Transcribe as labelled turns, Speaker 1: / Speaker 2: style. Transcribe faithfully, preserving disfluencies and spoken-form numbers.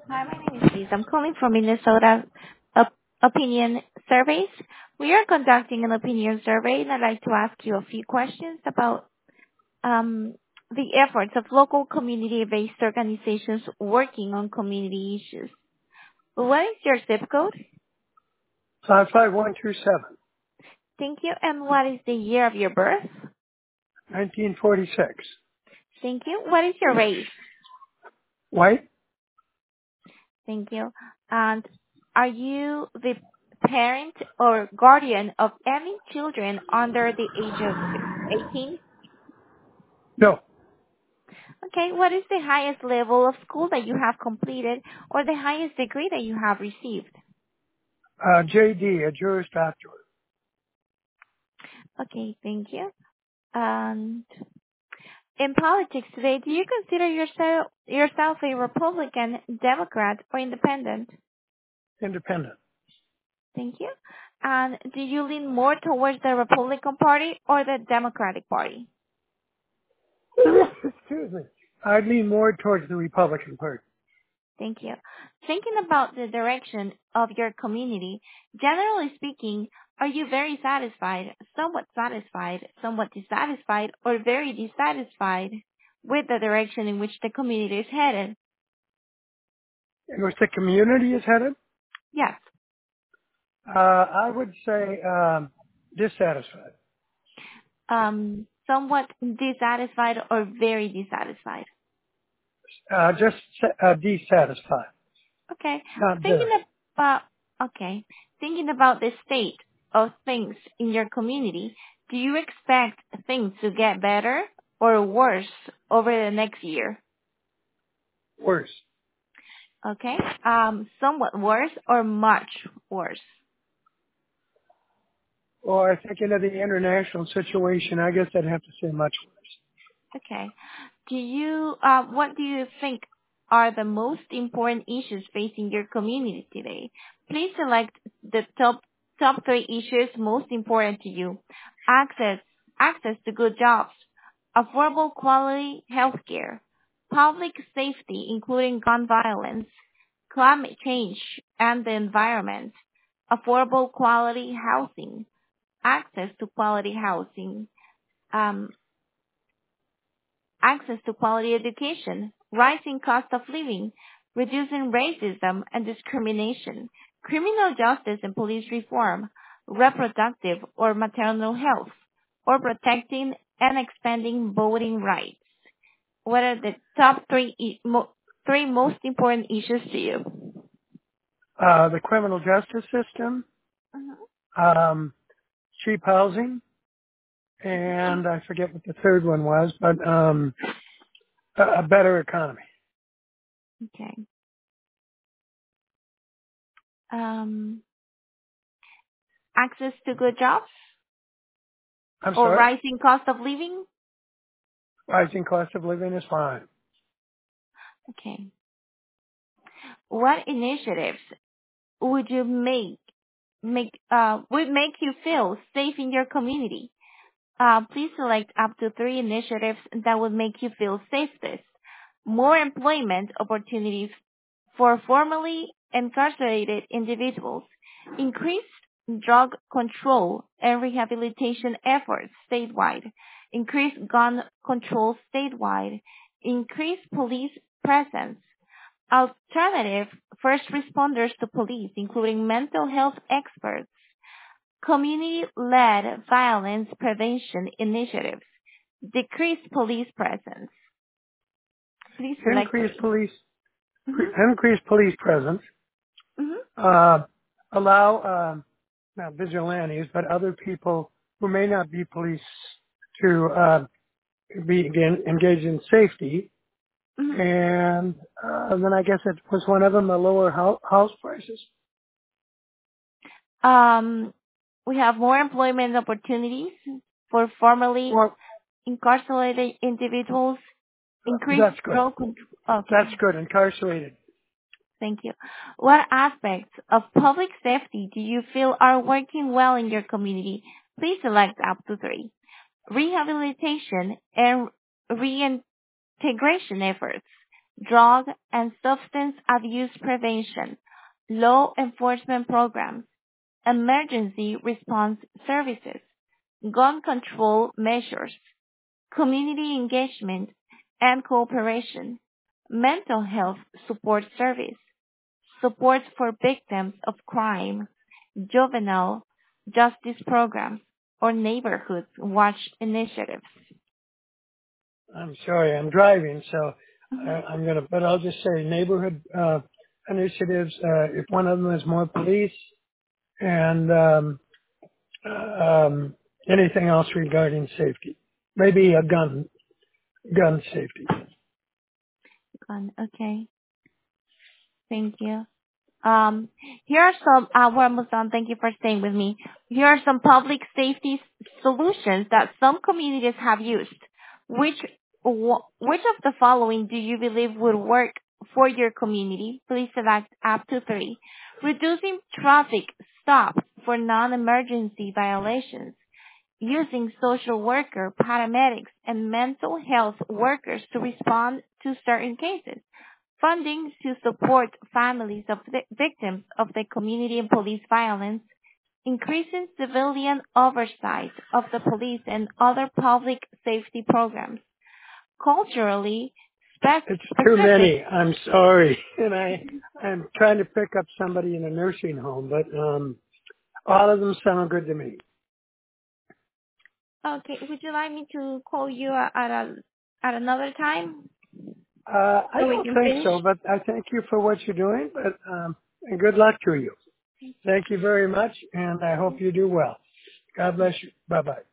Speaker 1: Hi, my name is Liz. I'm calling from Minnesota Op- Opinion Surveys. We are conducting an opinion survey, and I'd like to ask you a few questions about um, the efforts of local community-based organizations working on community issues. What is your zip code?
Speaker 2: five five one two seven,
Speaker 1: Thank you. And what is the year of your birth?
Speaker 2: nineteen forty-six.
Speaker 1: Thank you. What is your race?
Speaker 2: White?
Speaker 1: Thank you. And are you the parent or guardian of any children under the age of eighteen?
Speaker 2: No.
Speaker 1: Okay, what is the highest level of school that you have completed or the highest degree that you have received?
Speaker 2: Uh, J D, a Juris Doctorate.
Speaker 1: Okay, thank you. And in politics today, do you consider yourself yourself a Republican, Democrat, or Independent?
Speaker 2: Independent.
Speaker 1: Thank you. And do you lean more towards the Republican Party or the Democratic Party?
Speaker 2: Excuse me. I lean more towards the Republican Party.
Speaker 1: Thank you. Thinking about the direction of your community, generally speaking, are you very satisfied, somewhat satisfied, somewhat dissatisfied, or very dissatisfied with the direction in which the community is headed?
Speaker 2: In which the community is headed?
Speaker 1: Yes.
Speaker 2: Uh, I would say um, dissatisfied.
Speaker 1: Um, somewhat dissatisfied or very dissatisfied.
Speaker 2: Uh, just uh, dissatisfied.
Speaker 1: Okay.
Speaker 2: Not
Speaker 1: Thinking
Speaker 2: very.
Speaker 1: about, okay. Thinking about the state of things in your community, do you expect things to get better or worse over the next year?
Speaker 2: Worse.
Speaker 1: Okay. Um, somewhat worse or much worse?
Speaker 2: Or thinking of the international situation, I guess I'd have to say much worse.
Speaker 1: Okay. Do you, uh, what do you think are the most important issues facing your community today? Please select the top top three issues most important to you. Access, access to good jobs, affordable quality healthcare, public safety, including gun violence, climate change and the environment, affordable quality housing, access to quality housing, um, access to quality education, rising cost of living, reducing racism and discrimination, criminal justice and police reform, reproductive or maternal health, or protecting and expanding voting rights. What are the top three, e- mo- three most important issues to you?
Speaker 2: Uh, the criminal justice system,
Speaker 1: Mhm.
Speaker 2: um, cheap housing, and I forget what the third one was, but um, a, a better economy.
Speaker 1: Okay. Um, access to good jobs
Speaker 2: I'm
Speaker 1: or
Speaker 2: sorry?
Speaker 1: rising cost of living?
Speaker 2: Rising cost of living is fine.
Speaker 1: Okay. What initiatives would you make make uh would make you feel safe in your community? Uh, please select up to three initiatives that would make you feel safest. More employment opportunities for formerly incarcerated individuals. Increased drug control and rehabilitation efforts statewide. Increased gun control statewide. Increased police presence. Alternative first responders to police, including mental health experts, community-led violence prevention initiatives, decreased police presence. Please select
Speaker 2: Increase
Speaker 1: three.
Speaker 2: police,
Speaker 1: Mm-hmm.
Speaker 2: increase police presence,
Speaker 1: Mm-hmm.
Speaker 2: uh, allow, um, not vigilantes, but other people who may not be police to, uh, be again, engaged in safety.
Speaker 1: Mm-hmm.
Speaker 2: And, uh, then I guess it was one of them, the lower house, house prices.
Speaker 1: Um, we have more employment opportunities for formerly
Speaker 2: Well,
Speaker 1: incarcerated individuals, increased
Speaker 2: that's good.
Speaker 1: drug control. Okay.
Speaker 2: That's good. Incarcerated.
Speaker 1: Thank you. What aspects of public safety do you feel are working well in your community? Please select up to three. Rehabilitation and reintegration efforts, drug and substance abuse prevention, law enforcement programs, emergency response services, gun control measures, community engagement and cooperation, mental health support service, support for victims of crime, juvenile justice programs, or neighborhood watch initiatives.
Speaker 2: I'm sorry, I'm driving, so
Speaker 1: Mhm.
Speaker 2: I, I'm gonna, but I'll just say neighborhood uh, initiatives. Uh, if one of them is more police and um, uh, um, anything else regarding safety, maybe a gun gun safety.
Speaker 1: Gun, okay. Thank you. Um, here are some, uh, we're almost done. Thank you for staying with me. Here are some public safety s- solutions that some communities have used. Which, wh- which of the following do you believe would work for your community? Please select up to three. Reducing traffic stops for non-emergency violations. Using social worker, paramedics, and mental health workers to respond to certain cases. Funding to support families of the victims of the community and police violence, increasing civilian oversight of the police and other public safety programs. Culturally spec-
Speaker 2: It's too
Speaker 1: specific.
Speaker 2: many. I'm sorry, and I I'm trying to pick up somebody in a nursing home, but um, all of them sound good to me.
Speaker 1: Okay, would you like me to call you at a at another time
Speaker 2: Uh, I
Speaker 1: so we
Speaker 2: don't
Speaker 1: can
Speaker 2: think
Speaker 1: finish?
Speaker 2: so, but I thank you for what you're doing. But um, and good luck to you. Thank you very much, and I hope you do well. God bless you. Bye bye.